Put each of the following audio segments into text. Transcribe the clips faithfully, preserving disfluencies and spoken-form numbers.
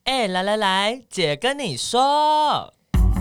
哎、欸，来来来，姐跟你说，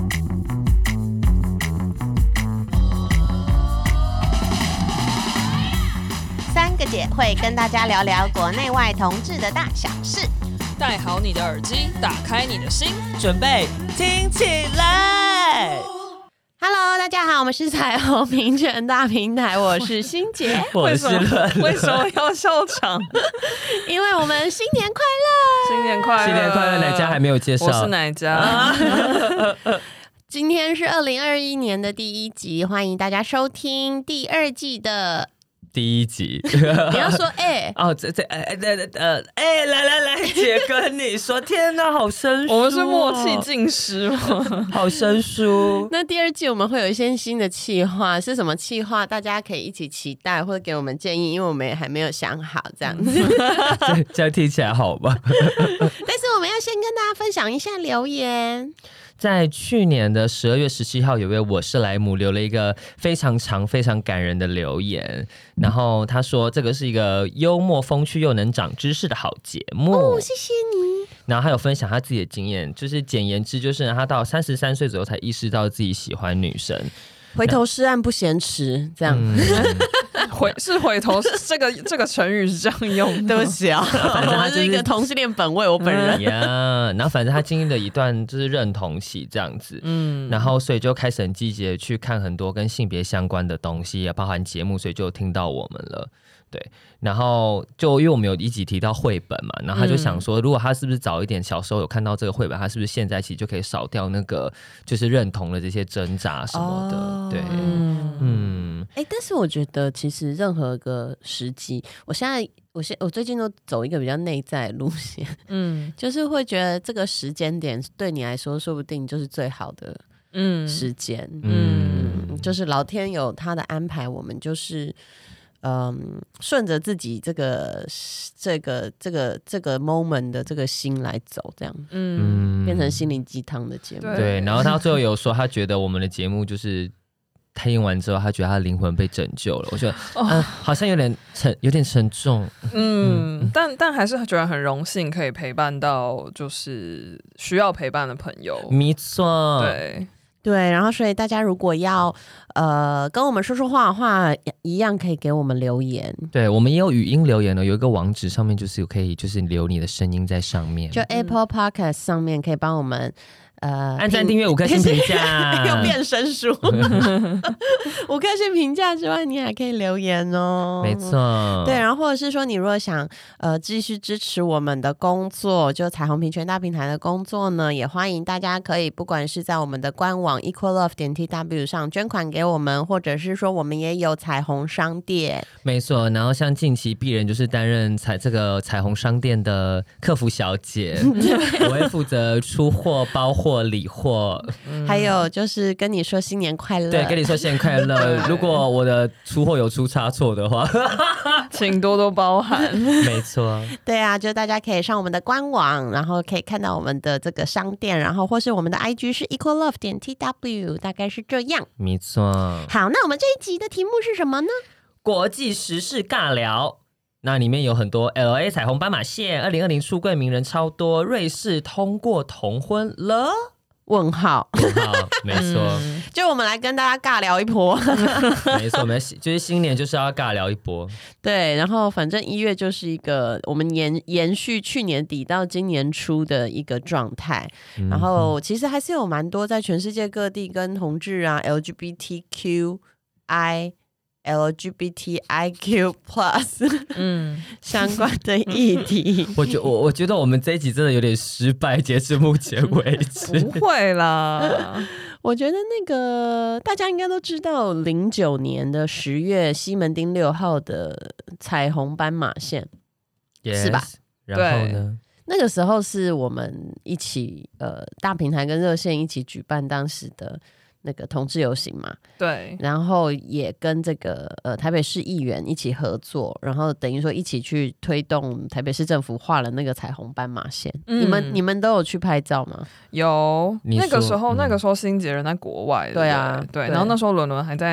三个姐会跟大家聊聊国内外同志的大小事。 戴好你的耳机，打开你的心， 准备听起来。 Hello， 大家好，我们是彩虹平权大平台，我是欣姐， 我是伦， 为什么要笑场？ 因为我们新年快乐， 新年快乐， 新年快乐！哪家还没有介绍？ 我是哪家？ 今天是二零二一年的第一集，欢迎大家收听第二季的第一集。 你要说哎、欸、 哦，这这哎哎呃哎，来来来，姐跟你说，天哪，好生疏、哦！ 我们是默契尽失吗？ 好生疏。 那第二季我们会有一些新的企划，是什么企划？大家可以一起期待，或者给我们建议，因为我们也还没有想好这样子。 这, 这样听起来好吧？ 但是我们要先跟大家分享一下留言。 在去年的十二月十七号，有位我是莱姆留了一个非常长、非常感人的留言，然后他说这个是一个幽默风趣又能长知识的好节目哦，谢谢你。 然后他有分享他自己的经验，就是简言之，就是他到三十三岁左右才意识到自己喜欢女生。 回头是岸不嫌迟，这样、嗯、 回是回头这个这个成语是这样用的。 对不起啊，反正他是一个同性恋本位，我本人呀、嗯 yeah, 然后反正他经历了一段就是认同期这样子，嗯，然后所以就开始很积极的去看很多跟性别相关的东西，也包含节目，所以就听到我们了。对，然后就因为我们有一集提到绘本嘛，然后他就想说，如果他是不是早一点小时候有看到这个绘本，他是不是现在其实就可以少掉那个就是认同的这些挣扎什么的？哦、对，嗯， 哎、欸，但是我觉得其实任何个时机，我现在我现我最近都走一个比较内在的路线，嗯，就是会觉得这个时间点对你来说，说不定就是最好的嗯时间，嗯，嗯就是老天有他的安排，我们就是。嗯，顺着自己这个这个这个这个 moment 的这个心来走，这样，嗯，变成心灵鸡汤的节目。 对，然后他最后有说，他觉得我们的节目就是听完之后，他觉得他的灵魂被拯救了。我觉得，嗯、哦呃，好像有点沉，有点沉重。 嗯，嗯但但还是觉得很荣幸，可以陪伴到就是需要陪伴的朋友。 没错， 对。 对，然后所以大家如果要呃跟我们说说话的话，一样可以给我们留言。 对，我们也有语音留言了，有一个网址上面就是可以就是留你的声音在上面， 就 Apple Podcast 上面可以帮我们呃按赞、订阅、五颗星评价， 又变生疏。五颗星评价之外，你还可以留言哦。 没错， 对，然后或者是说，你如果想呃继续支持我们的工作，就彩虹平权大平台的工作呢，也欢迎大家可以不管是在我们的官网 equal love 点 t w 上捐款给我们，或者是说我们也有彩虹商店。 没错，然后像近期鄙人就是担任彩这个彩虹商店的客服小姐，我会负责出货、包货、理货， 嗯、还有就是跟你说新年快乐。 对，跟你说新年快乐。如果我的出货有出差错的话， 请多多包涵。 没错， 对啊，就大家可以上我们的官网，然后可以看到我们的这个商店，然后或是我们的 I G 是 equal love 点 t w， 大概是这样。 没错。 好，那我们这一集的题目是什么呢？ 国际时事尬聊。那里面有很多 L A 彩虹斑马线，二零二零出柜名人超多，瑞士通过同婚了？ 问号， 问号，没错、嗯， 就我们来跟大家尬聊一波， 没错，没就是新年就是要尬聊一波， 对，然后反正一月就是一个我们延延续去年底到今年初的一个状态、嗯，然后其实还是有蛮多在全世界各地跟同志啊 L G B T Q I。L G B T I Q plus 嗯相关的议题， 我觉我我觉得我们这一集真的有点失败，截至目前为止。 不会啦， 我觉得那个大家应该都知道，零九年的十月西门町六号的彩虹斑马线， yes, 是吧？ 然后呢？ 那个时候是我们一起呃大平台跟热线一起举办当时的。那个同志游行嘛， 对， 然后也跟这个呃台北市议员一起合作，然后等于说一起去推动台北市政府画了那个彩虹斑马线。嗯、你们你们都有去拍照吗？ 有，那个时候、嗯、那个时候欣姐人在国外， 对啊， 对，然后那时候伦伦还在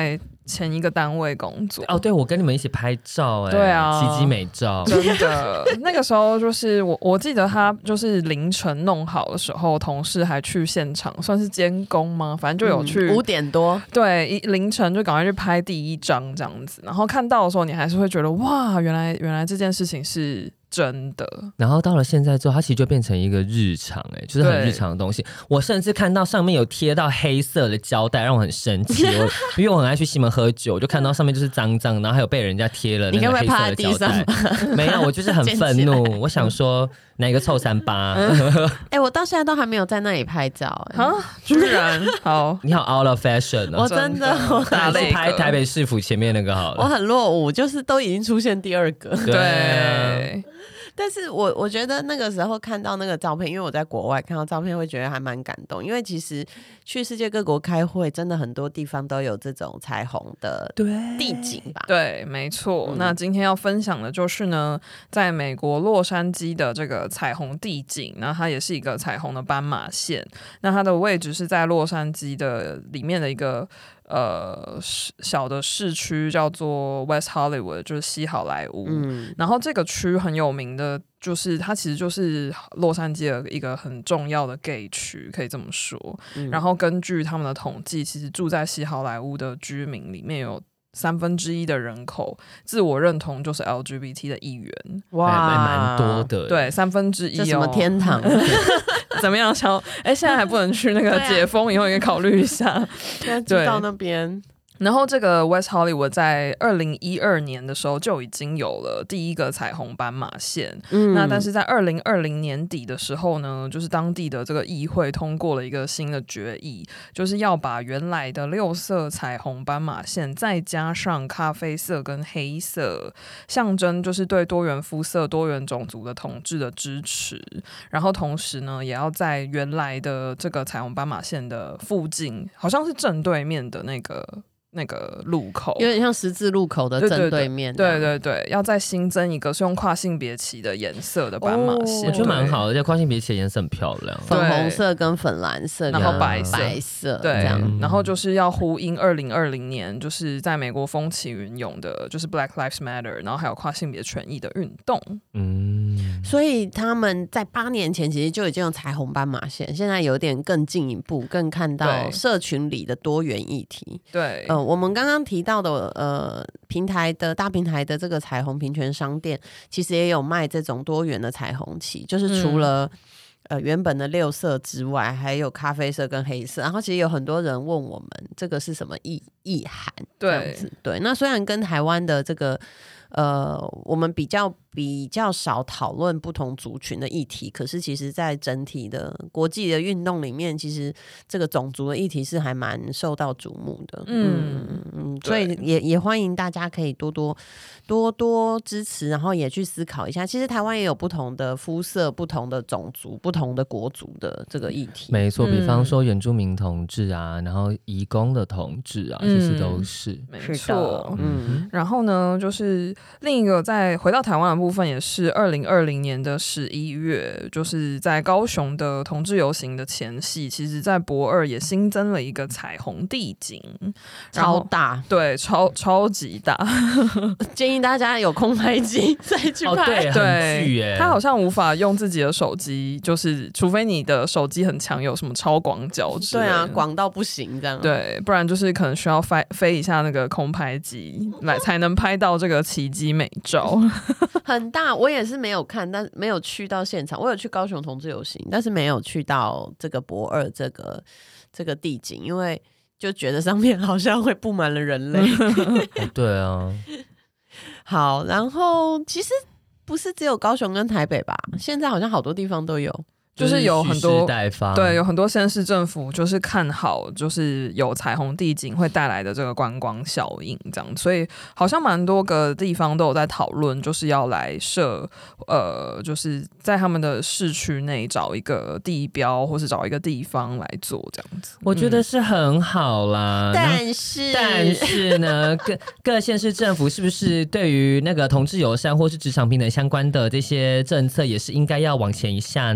前一个单位工作。 哦，对，我跟你们一起拍照、欸，哎， 对啊， 奇迹美照， 真的。那个时候就是我，我记得他就是凌晨弄好的时候，同事还去现场，算是监工吗？反正就有去五、嗯、点多， 对，凌晨就赶快去拍第一张这样子。然后看到的时候，你还是会觉得哇，原来原来这件事情是真的。 然后到了现在之后，它其实就变成一个日常、欸，哎，就是很日常的东西。我甚至看到上面有贴到黑色的胶带，让我很生气。我因为我很爱去西门喝酒，就看到上面就是脏脏，然后还有被人家贴了那个黑色的胶带。没有，我就是很愤怒。我想说哪个臭三八？ 哎、欸，我到现在都还没有在那里拍照、欸， 啊，居然好， 你好 out of fashion 哦！ 我真的，我打类拍台北市府前面那个好了。 我很落伍，就是都已经出现第二个。 对。对但是我我觉得那个时候看到那个照片，因为我在国外看到照片，会觉得还蛮感动。因为其实去世界各国开会，真的很多地方都有这种彩虹的地景吧？ 对，没错、嗯。那今天要分享的就是呢，在美国洛杉矶的这个彩虹地景，那它也是一个彩虹的斑马线。那它的位置是在洛杉矶的里面的一个。呃，小的市区叫做 West Hollywood， 就是西好莱坞、嗯。然后这个区很有名的，就是它其实就是洛杉矶的一个很重要的 gay 区，可以这么说、嗯。然后根据他们的统计，其实住在西好莱坞的居民里面有三分之一的人口自我认同就是 L G B T 的一员， 哇，还蛮多的。 对，三分之一、哦， 这什么天堂？ 怎么样？想哎，现在还不能去那个解封，以后也可以考虑一下。 对，到那边。 然后这个 West Hollywood 在二零一二年的时候就已经有了第一个彩虹斑马线、嗯、那但是在二零二零年底的时候呢，就是当地的这个议会通过了一个新的决议，就是要把原来的六色彩虹斑马线再加上咖啡色跟黑色，象征就是对多元肤色多元种族的统治的支持。然后同时呢也要在原来的这个彩虹斑马线的附近，好像是正对面的那个那个路口， 有点像十字路口的正对面。 对对 对, 对, 对，要再新增一个是用跨性别旗的颜色的斑马线、 哦、我觉得蛮好的，而且跨性别旗的颜色很漂亮， 粉红色跟粉蓝色， 然后白色， 白色对， 这样。 然后就是要呼应二零二零年就是在美国风起云涌的，就是 Black Lives Matter， 然后还有跨性别权益的运动。 嗯，所以他们在八年前其实就已经有彩虹斑马线，现在有点更进一步，更看到社群里的多元议题。 对， 呃，我们刚刚提到的呃平台的大平台的这个彩虹平权商店，其实也有卖这种多元的彩虹旗，就是除了、嗯呃，原本的六色之外，还有咖啡色跟黑色。然后其实有很多人问我们这个是什么意意涵，这样子。对，那虽然跟台湾的这个呃，我们比较比较少讨论不同族群的议题，可是其实在整体的国际的运动里面，其实这个种族的议题是还蛮受到瞩目的。嗯嗯嗯，所以也也欢迎大家可以多多多多支持，然后也去思考一下，其实台湾也有不同的肤色、不同的种族、不同的国族的这个议题。 没错，比方说原住民同志啊，然后移工的同志啊，嗯、其实都是没错。嗯，然后呢，就是另一个在回到台湾的部分，也是二零二零年的十一月，就是在高雄的同志游行的前夕，其实在博二也新增了一个彩虹地景， 超大， 对，超超级大， 建议大家有空拍机再去拍。 哦、对， 对， 很巨耶， 他好像无法用自己的手机，就是除非你的手机很强，有什么超广角之类的， 对啊，广到不行这样， 对，不然就是可能需要飞飞一下那个空拍机来才能拍到这个奇迹美照。 很大，我也是没有看，但没有去到现场。我有去高雄同志游行，但是没有去到这个博二这个这个地景，因为就觉得上面好像会布满了人类。 对啊， 好，然后其实不是只有高雄跟台北吧，现在好像好多地方都有。 就是有很多对，有很多县市政府就是看好，就是有彩虹地景会带来的这个观光效应，这样，所以好像蛮多个地方都有在讨论，就是要来设呃，就是在他们的市区内找一个地标，或是找一个地方来做这样子。 我觉得是很好啦， 嗯、但是但是呢，各各县市政府是不是对于那个同志友善或是职场平等相关的这些政策，也是应该要往前一下呢？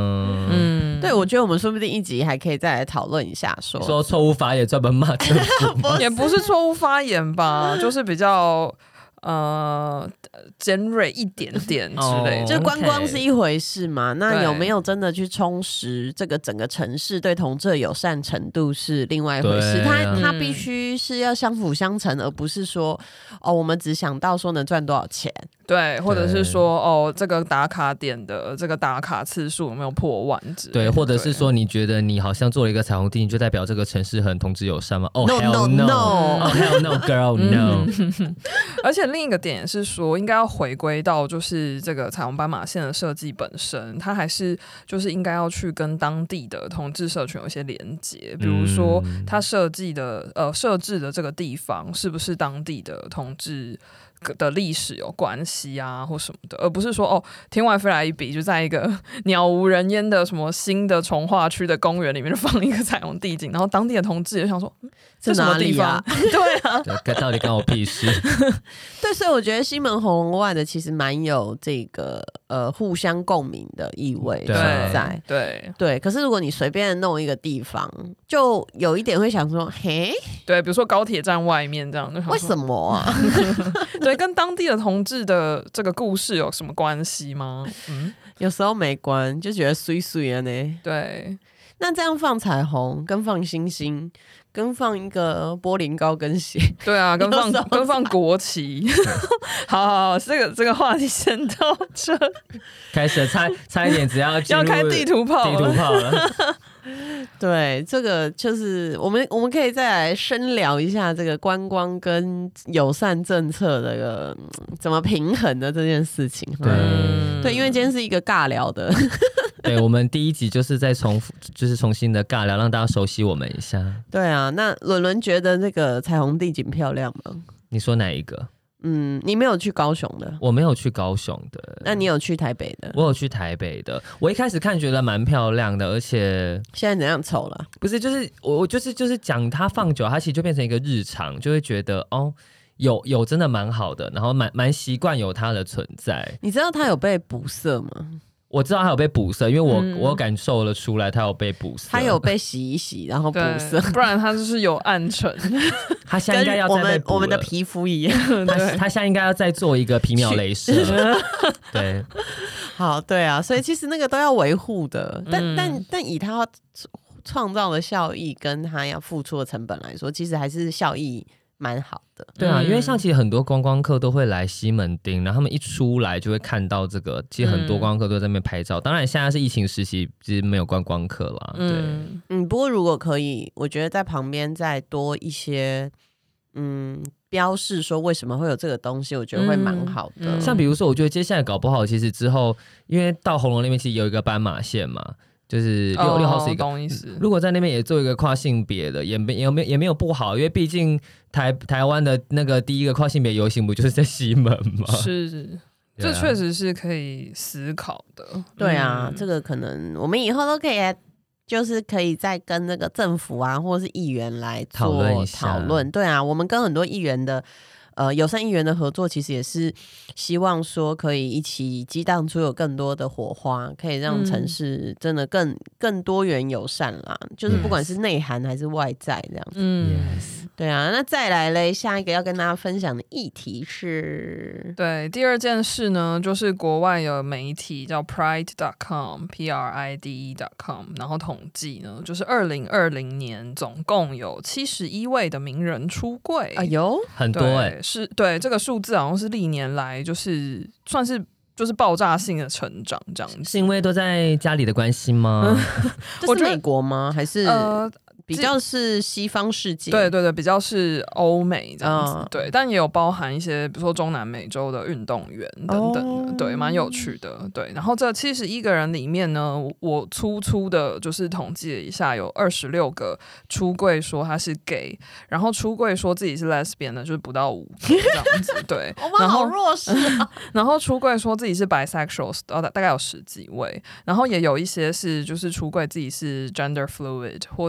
嗯嗯，对，我觉得我们说不定一集还可以再来讨论一下说， 说说错误发言专门骂政府， 也不是错误发言吧，就是比较。呃，尖锐一点点之类的， 哦、就观光是一回事嘛，那有没有真的去充实这个整个城市对同志的友善程度是另外一回事。它、啊、它必须是要相辅相成，而不是说哦，我们只想到说能赚多少钱。 对，或者是说哦，这个打卡点的这个打卡次数有没有破万之类的？ 对，或者是说你觉得你好像做了一个彩虹地，就代表这个城市很同志友善吗？哦、oh, no, ，hell no, no， oh, hell no, girl, no 嗯。而且另一个点是说，应该要回归到就是这个彩虹斑马线的设计本身，它还是就是应该要去跟当地的同志社群有一些连接，比如说它设计的呃设置的这个地方是不是当地的同志的历史有关系啊，或什么的，而不是说哦，天外飞来一笔，就在一个鸟无人烟的什么新的重划区的公园里面放一个彩虹地景，然后当地的同志也想说，嗯、这什么地方？ 啊、 对啊， 对，到底干我屁事？ 对，所以我觉得西门红楼外的其实蛮有这个呃互相共鸣的意味存在。 对对，可是如果你随便弄一个地方，就有一点会想说，嘿， 对，比如说高铁站外面这样， 为什么啊？ 对，跟当地的同志的这个故事有什么关系吗？嗯， 有时候没关，就觉得水水的呢。 对， 那这样放彩虹，跟放星星，跟放一个柏林高跟鞋， 对啊，跟放跟放国旗。好好好，这个这个话题先到这。 开始差差一点，只要要开地图炮地图炮了。 对，这个就是我们我们可以再来深聊一下这个观光跟友善政策的、这个、怎么平衡的这件事情。 对、 嗯、对，因为今天是一个尬聊的。 对，我们第一集就是在重复，就是重新的尬聊，让大家熟悉我们一下。 对啊，那伦伦觉得这个彩虹地景漂亮吗？ 你说哪一个？ 嗯，你没有去高雄的， 我没有去高雄的， 那你有去台北的？ 我有去台北的。我一开始看觉得蛮漂亮的，而且现在怎样丑了？ 不是，就是我我就是就是讲它放久，它其实就变成一个日常，就会觉得哦，有有真的蛮好的，然后蛮蛮习惯有它的存在。 你知道它有被补色吗？ 我知道它有被补色，因为我、嗯、我感受了出来，它有被补色， 它有被洗一洗，然后补色， 不然它就是有暗沉。 它现在应该要再被补了， 跟我们我们的皮肤一样。 它它现在应该要再做一个皮秒雷射。对， 好，对啊，所以其实那个都要维护的，但、嗯、但但以它创造的效益跟它要付出的成本来说，其实还是效益蛮好的。 对啊，因为像其实很多观光客都会来西门町，然后他们一出来就会看到这个，其实很多观光客都在那边拍照。嗯、当然现在是疫情时期，其实没有观光客啦。对， 嗯，嗯不过如果可以，我觉得在旁边再多一些，嗯。标示说为什么会有这个东西，我觉得会蛮好的、嗯嗯。 像比如说，我觉得接下来搞不好，其实之后，因为到红楼那边其实有一个斑马线嘛，就是六六、哦、号是一个。如果在那边也做一个跨性别的，也没也没也没有不好，因为毕竟台台湾的那个第一个跨性别游行不就是在西门吗？ 是。这确实是可以思考的。 对啊，嗯、这个可能我们以后都可以来。就是可以再跟那个政府啊，或者是议员来做讨论一下。讨论，对啊，我们跟很多议员的呃友善议员的合作，其实也是希望说可以一起激荡出有更多的火花，可以让城市真的更、嗯、更多元友善啦。就是不管是内涵还是外在这样子。嗯， yes. 对啊。那再来嘞，下一个要跟大家分享的议题是， 对，第二件事呢，就是国外有媒体叫 pride dot com P R I D E dot com， 然后统计呢，就是二零二零年总共有七十一位的名人出柜。 哎呦， 很多哎、欸， 是对这个数字好像是历年来就是算是。就是爆炸性的成长，这样子是因为都在家里的关系吗？ 这是美国吗？还是呃比较是西方世界？ 对对对，比较是欧美这样子。嗯、对，但也有包含一些，比如说中南美洲的运动员等等的，哦、对，蛮有趣的。对，然后这七十一个人里面呢，我粗粗的就是统计了一下，有二十六个出柜说他是 gay， 然后出柜说自己是 lesbian 的，就是不到五个这样子。对， 我们好弱势啊。 然后出柜说自己是 bisexual， 大概有十几位，然后也有一些是就是出柜自己是 gender fluid， 或者是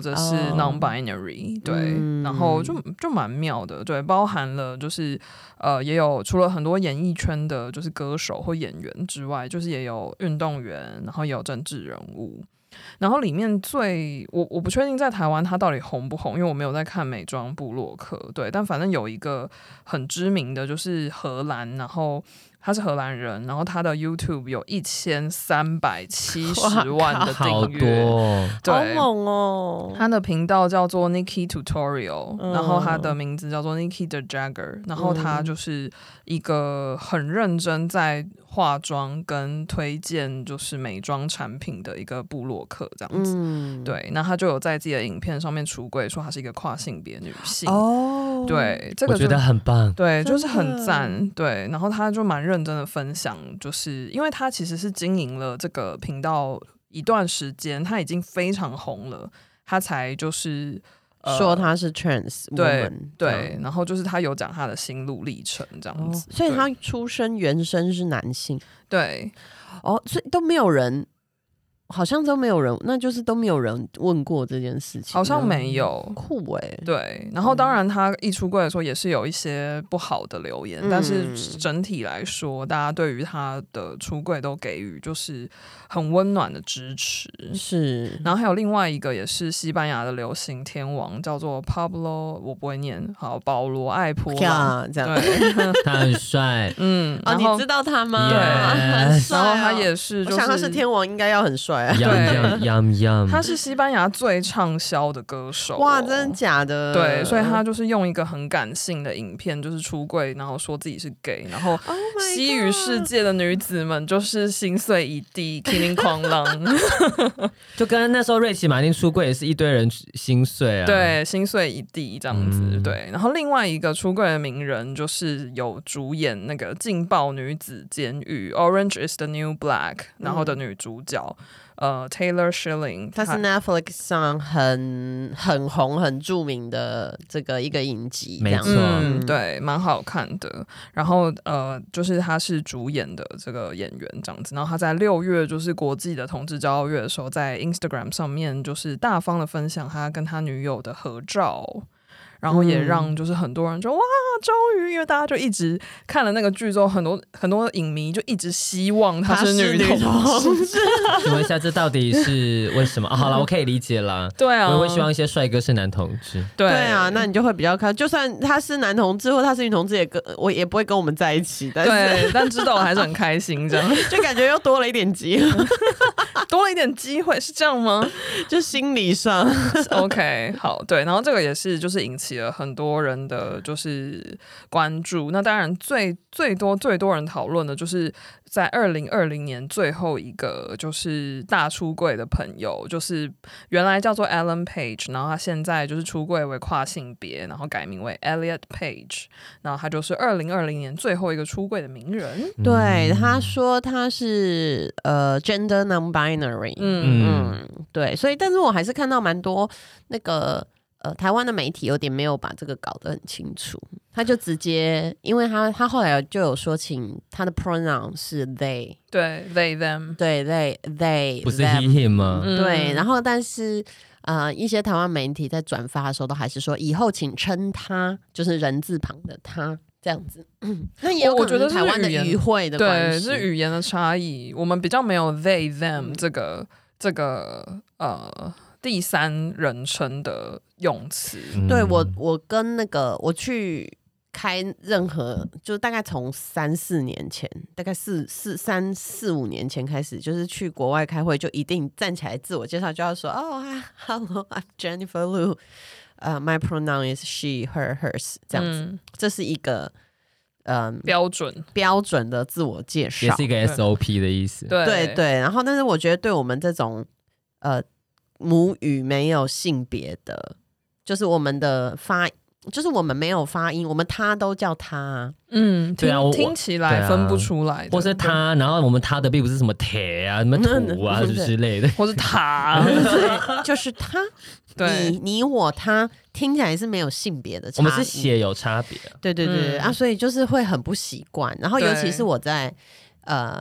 non-binary，、哦、对、嗯，然后就就蛮妙的，对，包含了就是呃也有除了很多演艺圈的就是歌手或演员之外，就是也有运动员，然后也有政治人物。然后里面最我我不确定在台湾它到底红不红，因为我没有在看美妆部落客，对，但反正有一个很知名的就是荷兰，然后他是荷兰人，然后他的 YouTube 有一千三百七十万的订阅， 对，好猛哦！ 他的频道叫做 Nikki Tutorial，、嗯、然后他的名字叫做 Nikki the Jagger， 然后他就是一个很认真在化妆跟推荐就是美妆产品的一个部落客这样子，嗯、对，那他就有在自己的影片上面出柜说他是一个跨性别女性哦，对，这个我觉得很棒， 对，就是很赞，对，然后他就蛮认真的分享，就是因为他其实是经营了这个频道一段时间，他已经非常红了，他才就是。 呃、说他是 trans woman， 对对，然后就是他有讲他的心路历程这样子、 哦，所以他出生原生是男性， 对， 哦，所以都没有人，好像都没有人，那就是都没有人问过这件事情， 好像没有， 酷哎、欸， 对，然后当然他一出柜的时候也是有一些不好的留言，嗯、但是整体来说，大家对于他的出柜都给予就是很温暖的支持， 是。 然后还有另外一个也是西班牙的流行天王，叫做 Pablo， 我不会念，好，保罗艾波拉， 这样， 对，他很帅， 嗯， 哦，你知道他吗？ 对， yes. 很帅、哦，然后他也是、就是， 我想他是天王，应该要很帅啊， 对，他是西班牙最畅销的歌手、哦， 哇，真的假的？ 对，所以他就是用一个很感性的影片，就是出柜，然后说自己是 gay， 然后西语世界的女子们就是心碎一地。叮铃哐啷， 就跟那时候瑞奇马丁出柜也是一堆人心碎啊， 对，心碎一地这样子、嗯，对。然后另外一个出柜的名人就是有主演那个《劲爆女子监狱》（Orange is the New Black） 然后的女主角。嗯呃 ，Taylor Schilling， 她是 Netflix 上很很红、很著名的这个一个影集， 没错、 嗯，对，蛮好看的。然后呃，就是她是主演的这个演员这样子。然后她在六月就是国际的同志骄傲月的时候，在 Instagram 上面就是大方的分享她跟她女友的合照。然后也让就是很多人就哇，终于，因为大家就一直看了那个剧之后，很多很多影迷就一直希望她是女同志。 请问一下，这到底是为什么？啊、好了，我可以理解啦。 对啊， 我也会希望一些帅哥是男同志。 对, 对啊，那你就会比较看，就算他是男同志或他是女同志，也跟我也不会跟我们在一起。但是对，但知道我还是很开心，这样就感觉又多了一点机会， 多了一点机会，是这样吗？ 就心理上 ，OK， 好，对，然后这个也是就是引起了很多人的就是关注。那当然最最多最多人讨论的就是在二零二零年最后一个就是大出柜的朋友，就是原来叫做 Ellen Page， 然后他现在就是出柜为跨性别，然后改名为 Elliot Page， 然后他就是二零二零年最后一个出柜的名人。 对，他说他是呃 gender non-binary， 嗯嗯，对，所以但是我还是看到蛮多那个。呃，台湾的媒体有点没有把这个搞得很清楚，他就直接，因为他他后来就有说，请他的 pronoun 是 they， 对 they them， 对 they they 不是 he him 吗？ 嗯、对，然后但是呃，一些台湾媒体在转发的时候，都还是说以后请称他，就是人字旁的他这样子。嗯，那也有可能是台湾的语汇的关系， 对，是语言的差异，我们比较没有 they them 这个、嗯、这个呃。第三人称的用词， 对我，我跟那个我去开任何，就大概从三四年前，大概四四三四五年前开始，就是去国外开会，就一定站起来自我介绍，就要说哦、oh, ，Hello, I'm Jennifer Lu， 呃、uh, ，My pronoun is she, her, hers， 这样子，嗯、这是一个嗯、呃、 标准标准的自我介绍， 也是一个 S O P 的意思， 对对对。然后，但是我觉得对我们这种呃。母语没有性别的，就是我们的发，就是我们没有发音，我们他都叫他， 嗯，听、 啊、 听起来分不出来的， 或是他，然后我们他的并不是什么铁啊、什么土啊之类的， 或是他， 就是他， 对， 你你我他，听起来是没有性别的差异， 我们是血有差别， 对对对、嗯、啊，所以就是会很不习惯，然后尤其是我在呃。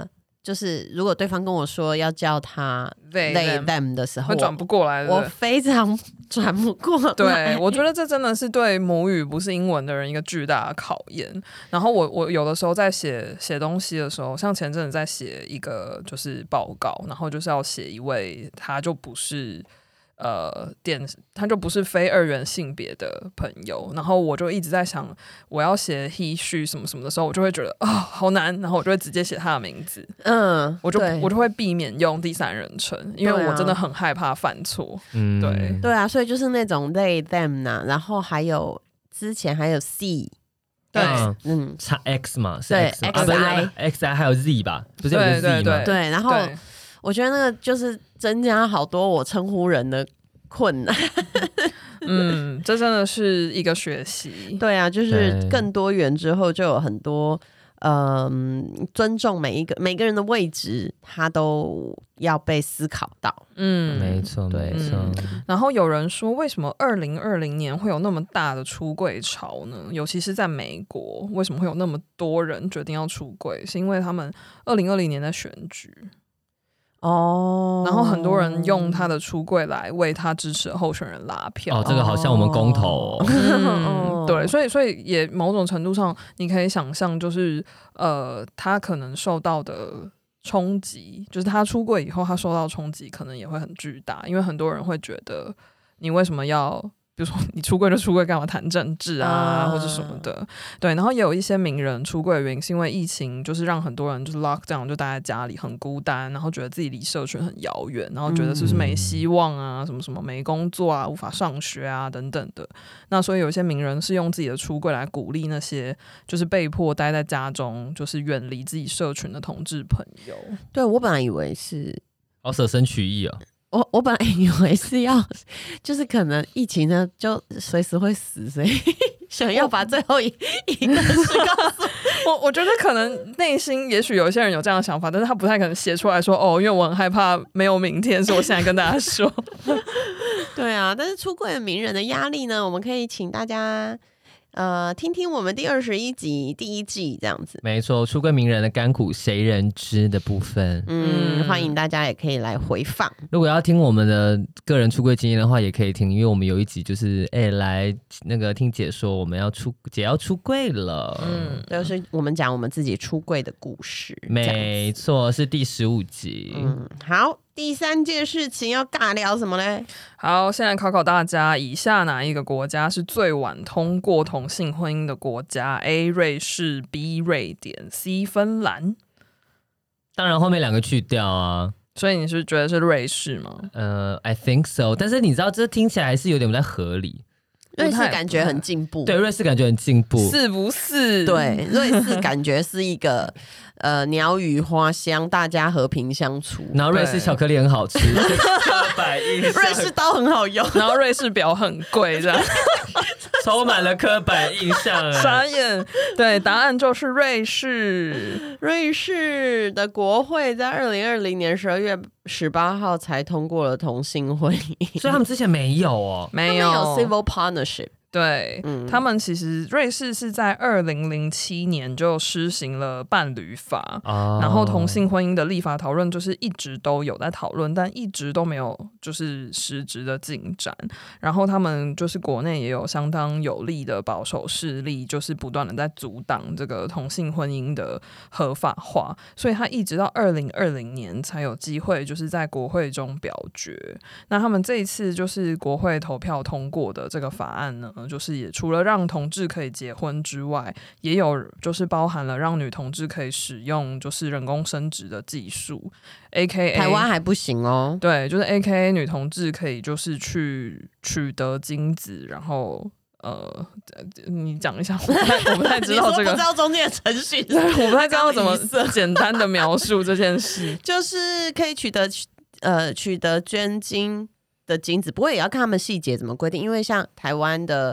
就是如果对方跟我说要叫他 they they them 的时候， 会转不过来的， 我非常转不过来。 对，我觉得这真的是对母语不是英文的人一个巨大的考验。然后我我有的时候在写写东西的时候，像前阵子在写一个就是报告，然后就是要写一位他就不是。呃，电他就不是非二元性别的朋友，然后我就一直在想，我要写 he she 什么什么的时候，我就会觉得啊、哦、好难，然后我就会直接写他的名字，嗯，我就我就会避免用第三人称，因为我真的很害怕犯错，嗯，对对啊，所以就是那种 they them 呐、啊，然后还有之前还有 c。 对， 嗯，差 x 嘛，是 x 嘛 ，x i x i 还有 z 吧，不是有个 z 吗？ 对，然后我觉得那个就是增加好多我称呼人的困难。 嗯，这真的是一个学习。 对啊，就是更多元之后，就有很多嗯、呃，尊重每一个每个人的位置，他都要被思考到。 嗯，没错，没错、 嗯。然后有人说，为什么二零二零年会有那么大的出柜潮呢？尤其是在美国，为什么会有那么多人决定要出柜？是因为他们二零二零年在选举。哦，然后很多人用他的出柜来为他支持的候选人拉票。 哦，这个好像我们公投、哦嗯。对，所以所以也某种程度上，你可以想象，就是呃，他可能受到的冲击，就是他出柜以后，他受到冲击可能也会很巨大，因为很多人会觉得，你为什么要？比如说你出柜就出柜，干嘛谈政治啊，啊或者什么的，对。然后也有一些名人出柜的原因是因为疫情，就是让很多人就是 lock down， 就待在家里很孤单，然后觉得自己离社群很遥远，然后觉得是不是没希望啊，什么什么没工作啊，无法上学啊等等的。那所以有一些名人是用自己的出柜来鼓励那些就是被迫待在家中，就是远离自己社群的同志朋友。 对，我本来以为是好舍身取义啊。 我我本来以为是要，就是可能疫情呢就随时会死，所以想要把最后一一个事告诉我。我觉得可能内心也许有一些人有这样的想法，但是他不太可能写出来说哦，因为我很害怕没有明天，所以我现在跟大家说。 对啊，但是出柜的名人的压力呢，我们可以请大家。呃，听听我们第二十一集第一季这样子， 没错，出柜名人的甘苦谁人知的部分， 嗯，欢迎大家也可以来回放。 如果要听我们的个人出柜经验的话，也可以听，因为我们有一集就是哎、欸、来那个听姐说我们要出姐要出柜了， 嗯，就是我们讲我们自己出柜的故事， 没错，是第十五集。 嗯，好。第三件事情要尬聊什么嘞？ 好，现在考考大家，以下哪一个国家是最晚通过同性婚姻的国家 ？A. 瑞士 B. 瑞典 C. 芬兰。 当然后面两个去掉啊。 所以你是觉得是瑞士吗？ 呃 I think so， 但是你知道这听起来还是有点不太合理。 瑞士感觉很进步， 对，瑞士感觉很进步， 是不是？ 对，瑞士感觉是一个呃鸟语花香，大家和平相处。 然后瑞士巧克力很好吃，刻板印象。 瑞士刀很好用， 然后瑞士表很贵，这样充满了刻板印象。 傻眼。对，答案就是瑞士。 瑞士的国会在二零二零年十二月十八号才通过了同性婚姻， 所以他们之前没有哦， 没有， 他们有 civil partnership。 对、嗯、他们其实瑞士是在二零零七年就施行了伴侣法、哦、然后同性婚姻的立法讨论就是一直都有在讨论，但一直都没有就是实质的进展。然后他们就是国内也有相当有力的保守势力，就是不断的在阻挡这个同性婚姻的合法化，所以他一直到二零二零年才有机会就是在国会中表决。那他们这一次就是国会投票通过的这个法案呢，就是也除了让同志可以结婚之外，也有就是包含了让女同志可以使用就是人工生殖的技术 A K A 台湾还不行哦。 对，就是 A K A 女同志可以就是去取得精子，然后呃，你讲一下，我不太我不太知道这个， 不知道中间的程序， 我不太知道怎么简单的描述这件事， 就是可以取得呃取得捐精的精子，不过也要看他们细节怎么规定，因为像台湾的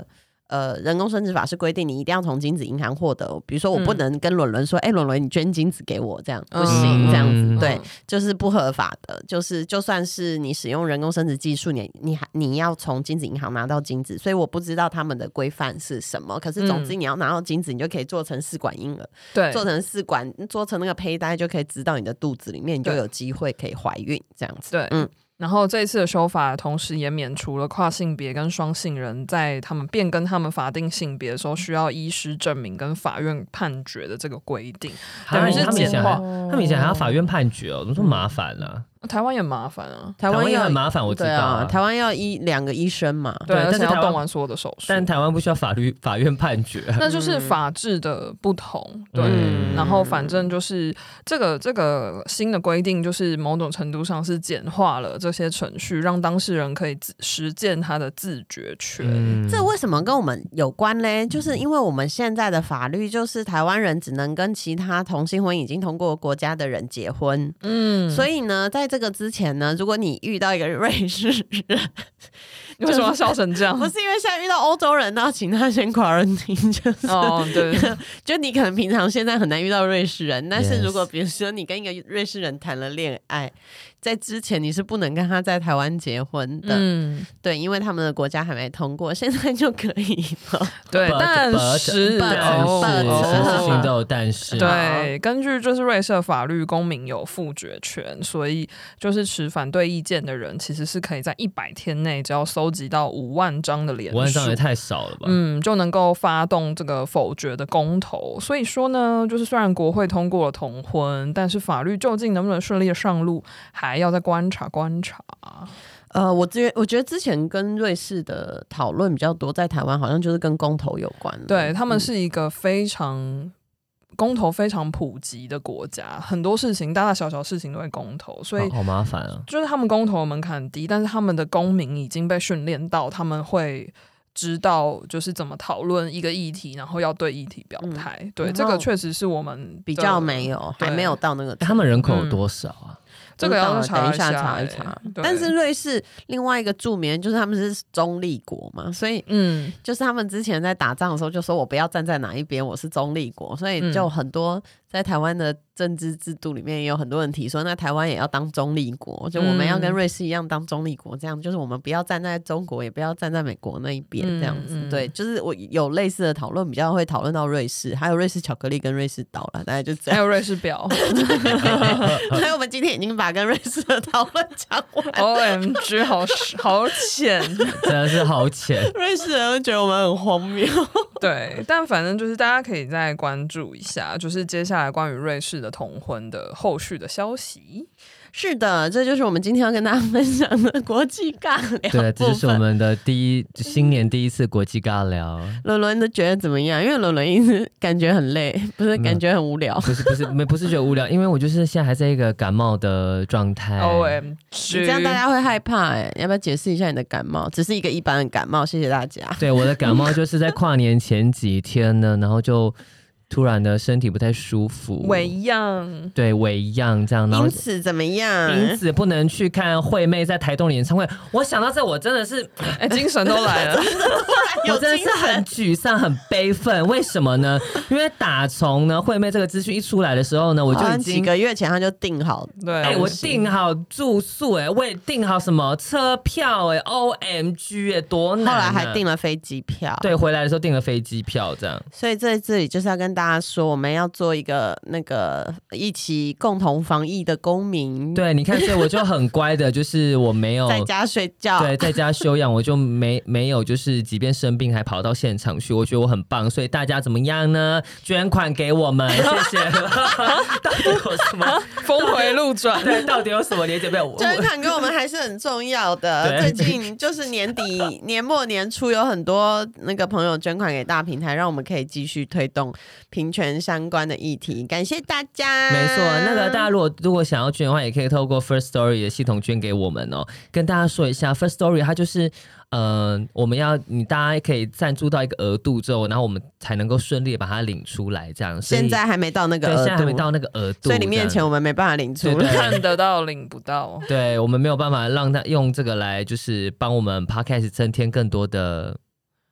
呃，人工生殖法是规定你一定要从精子银行获得，比如说我不能跟伦伦说，哎、嗯，伦伦你捐精子给我，这样不行，嗯、这样子对、嗯，就是不合法的。就是就算是你使用人工生殖技术，你你你要从精子银行拿到精子，所以我不知道他们的规范是什么。可是总之你要拿到精子，你就可以做成试管婴儿，对，做成试管，做成那个胚胎就可以植到你的肚子里面，你就有机会可以怀孕，这样子。 对，嗯。然后这一次的修法同时也免除了跨性别跟双性人在他们变更他们法定性别的时候需要医师证明跟法院判决的这个规定，等于是简化。 他们以前还要法院判决哦，怎么说麻烦了、啊？ 台湾也麻烦啊， 台湾也很麻烦，我知道、啊啊。台湾要医两个医生嘛， 对，而且要动完所有的手术。 但台湾不需要法律法院判决， 那就是法制的不同。对，嗯、然后反正就是这个这个新的规定，就是某种程度上是简化了这些程序，让当事人可以实践他的自决权。 嗯、这为什么跟我们有关嘞？就是因为我们现在的法律就是台湾人只能跟其他同性婚姻已经通过国家的人结婚。嗯，所以呢，在这个之前呢，如果你遇到一个瑞士人， 你为什么要笑成这样？ 不是因为现在遇到欧洲人，要请他先 quarantine， 就是、 哦，对， 就你可能平常现在很难遇到瑞士人，但是如果比如说你跟一个瑞士人谈了恋爱。在之前你是不能跟他在台湾结婚的，嗯，对，因为他们的国家还没通过，现在就可以了。 对， but, 但是， 但是，什么事情都有但是。 对，根据就是瑞士法律，公民有复决权，所以就是持反对意见的人，其实是可以在一百天内，只要搜集到五万张的联署， 五万张也太少了吧？ 嗯，就能够发动这个否决的公投。所以说呢，就是虽然国会通过了同婚，但是法律究竟能不能顺利的上路，还还要再观察观察。 呃，我觉我觉得之前跟瑞士的讨论比较多，在台湾好像就是跟公投有关。 对，他们是一个非常、嗯、公投非常普及的国家，很多事情大大小小事情都会公投，所以好, 好麻烦啊。 就是他们公投的门槛低，但是他们的公民已经被训练到他们会知道就是怎么讨论一个议题，然后要对议题表态、嗯、对，这个确实是我们比较没有还没有到那个。 他们人口有多少啊？嗯， 这个要查一下查一查。但是瑞士另外一个著名就是他们是中立国嘛，所以嗯，就是他们之前在打仗的时候就说我不要站在哪一边，我是中立国，所以就很多在台湾的政治制度里面也有很多人提说，那台湾也要当中立国，就我们要跟瑞士一样当中立国，这样就是我们不要站在中国，也不要站在美国那一边，这样子、嗯嗯。对，就是我有类似的讨论，比较会讨论到瑞士，还有瑞士巧克力跟瑞士岛啦，大概就这样。 还有瑞士表。 所以我们今天已经把跟瑞士的讨论讲完。 O M G， 好好浅， 真的是好浅。 瑞士人会觉得我们很荒谬。 对，但反正就是大家可以再关注一下，就是接下来关于瑞士的同婚的后续的消息。 是的，这就是我们今天要跟大家分享的国际尬聊。 对，这就是我们的第一新年第一次国际尬聊。 伦伦的觉得怎么样？因为伦伦一直感觉很累，不是感觉很无聊。 不是不是没不是觉得无聊，因为我就是现在还在一个感冒的状态。 O M G， 这样大家会害怕哎、欸，要不要解释一下你的感冒？只是一个一般的感冒，谢谢大家。 对，我的感冒就是在跨年前几天呢，然后就。突然的身体不太舒服， 微恙， 对，微恙这样，然后因此怎么样？ 因此不能去看惠妹在台东的演唱会。我想到这，我真的是， 哎、欸，精神都来了， 我真的是很沮丧、很悲愤。为什么呢？因为打从呢惠妹这个资讯一出来的时候呢，我就已经几个月前他就订好， 对， 哎、欸，我订好住宿、欸，哎，我也订好什么车票、欸，哎 ，O M G， 哎、欸，多难、啊！ 后来还订了飞机票， 对，回来的时候订了飞机票，这样。 所以在这里就是要跟大家。大家说我们要做一个那个一起共同防疫的公民。 对，你看，所以我就很乖的，就是我没有在家睡觉， 对，在家休养，我就没没有就是即便生病还跑到现场去，我觉得我很棒。所以大家怎么样呢？捐款给我们，谢谢。到底有什么峰回路转？ 对，到底有什么连接被我捐款给我们还是很重要的。最近就是年底、年末、年初有很多那个朋友捐款给大平台，让我们可以继续推动平权相关的议题，感谢大家。 没错，那个大家如果如果想要捐的话，也可以透过 First Story 的系统捐给我们哦。跟大家说一下 ，First Story 它就是呃，我们要你大家可以赞助到一个额度之后，然后我们才能够顺利把它领出来，这样。 现在还没到那个额度， 对，现在还没到那个额度， 所以领面前我们没办法领出来， 看得到领不到。 对，我们没有办法让他用这个来，就是帮我们 Podcast 增添更多的。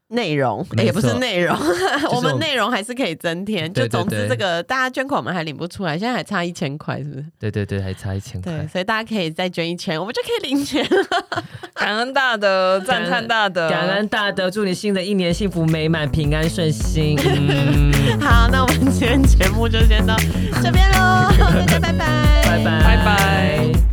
内容，也不是内容，我们内容还是可以增添。就总之这个大家捐款我们还领不出来，现在还差一千块，是不是？ 对对对，还差一千块。 对，所以大家可以再捐一千，我们就可以领钱了。 感恩大德，赞叹大德， 感恩大德，祝你新的一年幸福美满、平安顺心。嗯、 好，那我们今天节目就先到这边喽，大家拜拜， 拜拜， 拜拜。